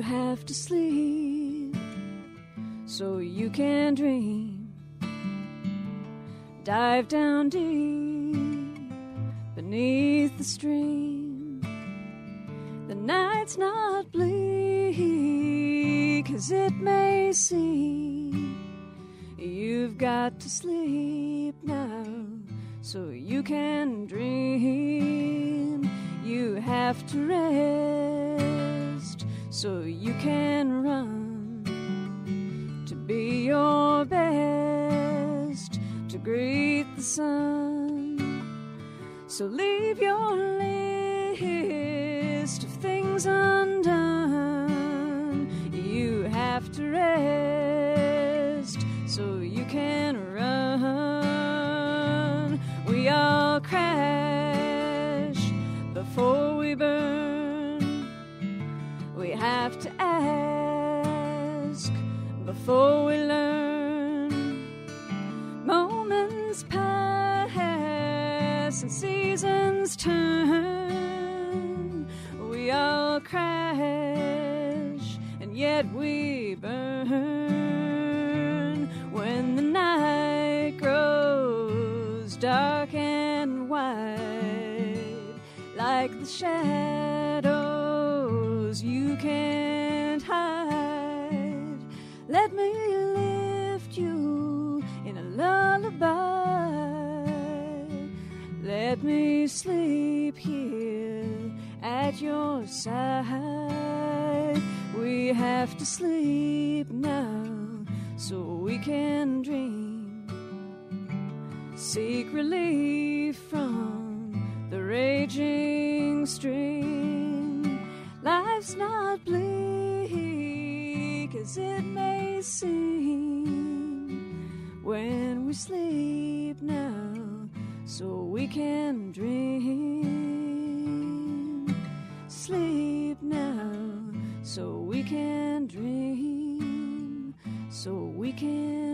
have to sleep so you can dream. Dive down deep beneath the stream. The night's not bleak as it may seem. You've got to sleep now so you can dream. You have to rest so you can run, to be your best, to greet the sun. So leave your list of things undone. You have to rest so you can run. We all crash before we burn. We have to ask before we learn. Moments pass and seasons turn. We all crash and yet we burn. When the night grows dark and wide, like the shadows you can't hide, let me lift you in a lullaby. Let me sleep here at your side. We have to sleep now so we can dream. Seek relief from the raging stream. Life's not bleak as it may seem. When we sleep now so we can dream. Sleep now so we can dream. So we can